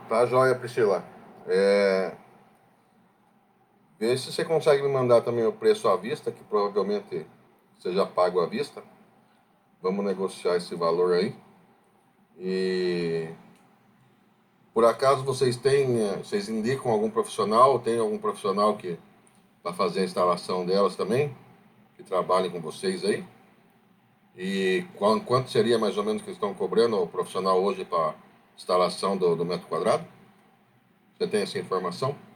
Tá joia, Priscila. É, Vê se você consegue me mandar também o preço à vista, que provavelmente você já paga à vista. Vamos negociar esse valor aí. E por acaso vocês indicam algum profissional? Tem algum profissional que para fazer a instalação delas também, que trabalhe com vocês aí? E quanto seria mais ou menos que eles estão cobrando o profissional hoje para instalação do metro quadrado? Você tem essa informação?